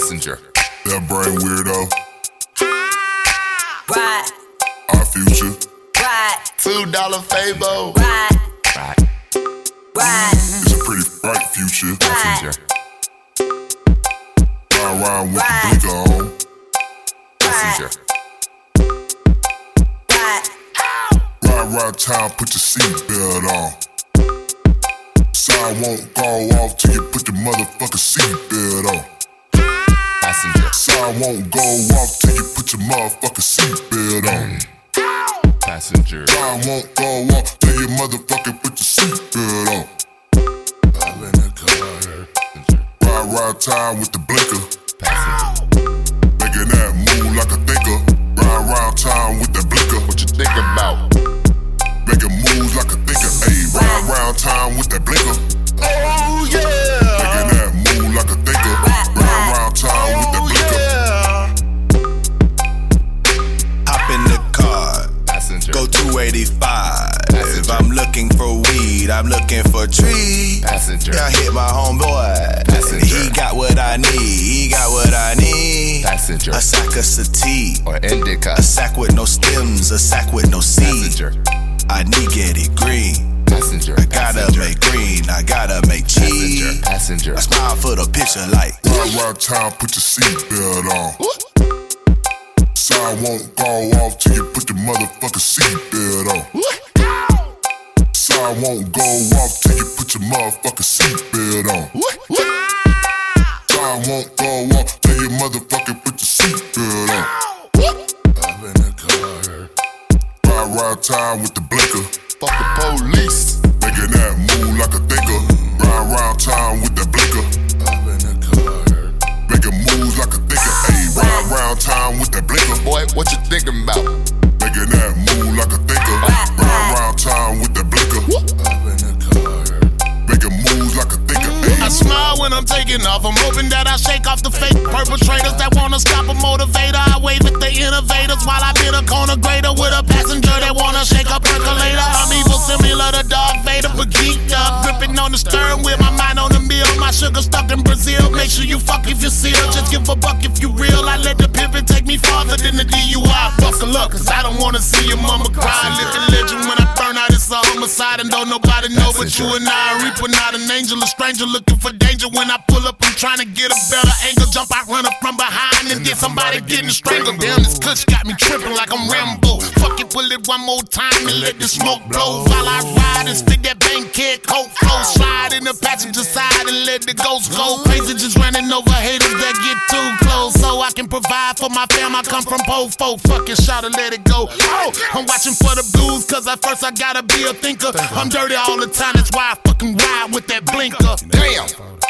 Passenger. That brain weirdo. Ride, Our future. ride, $2 Fabo. ride, Right. ride, It's a pretty bright future. Passenger. Ride around with the blinker on. Passenger. ride, Ride around town, put your seatbelt on. Sign won't go off till you put your motherfucking seatbelt on. Passenger. Sign won't go off till you put your motherfucking seatbelt on. Passenger. Sign won't go off till you motherfucking put your seatbelt on. I'm in the car. Ride around town with the blinker. Passenger. Making that move like a thinker. Ride around town with that blinker. What you think about? Making moves like a thinker. Ayy, ride around town with that blinker. Oh yeah. Making that move like a thinker. Ride around town with that Oh blinker. yeah. Hop in the car, Passenger. go 285. Passenger. I'm looking for weed, I'm looking for trees. Passenger. I hit my homeboy. Passenger. He got what I need, he got what I need. Passenger. A sack of sativa, Or indica. a sack with no stems, a sack with no seeds. Passenger. I need get it green. Passenger. I gotta make green, I gotta make cheese. Passenger. Passenger. I smile for the picture like Ride around town, put your seatbelt on. Sign won't go off till you put your motherfucking seatbelt on. Sign won't go off till you put your motherfucking seatbelt on. Sign won't go off till you motherfucking put your seatbelt on. I'm in the car. Ride around town with the blinker. Fuck the police. Making that move like a thinker. Ride around town with that blinker. I'm in the car. Making moves like a thinker. Ayy, ride around town with that blinker. Boy, what you thinking about? Making that move like a thinker. Ride around town with that blinker. I'm in the car. Making moves like a thinker. I smile when I'm taking off. I'm hoping that I shake off the fake perpetrators that wanna stop a motivator. I wave at the innovators while I bid a corner grader with a passenger that wanna shake a percolator. I'm evil, similar to Darth Vader, but geeked up. Gripping on the stern with my mind on the meal. My sugar stuck in Brazil. Make sure you fuck if you seal. Just give a buck if you real. I let the pimpin' take me farther than the DUI. Buckle up, cause I don't wanna see your mama cry. Live the legend when I burn out, it's a homicide. And don't nobody know but you and I. Reaping out an angel, a stranger looking for danger. When I pull up, I'm trying to get a better angle. Jump out, run up from behind, and get somebody getting strangled. Damn, this kush got me tripping like I'm Rambo. Fuck it, pull it one more time and let the smoke blow. While I ride and stick that bank kick, coke flow. Slide in the passenger side and let the ghost go crazy. Just running over haters that get too close. So I can provide for my fam, I come from Pofo. Fucking shout and let it go. Oh, I'm watching for the blues, cause at first I gotta be a thinker. I'm dirty all the time, that's why I fucking ride with that blinker. Damn.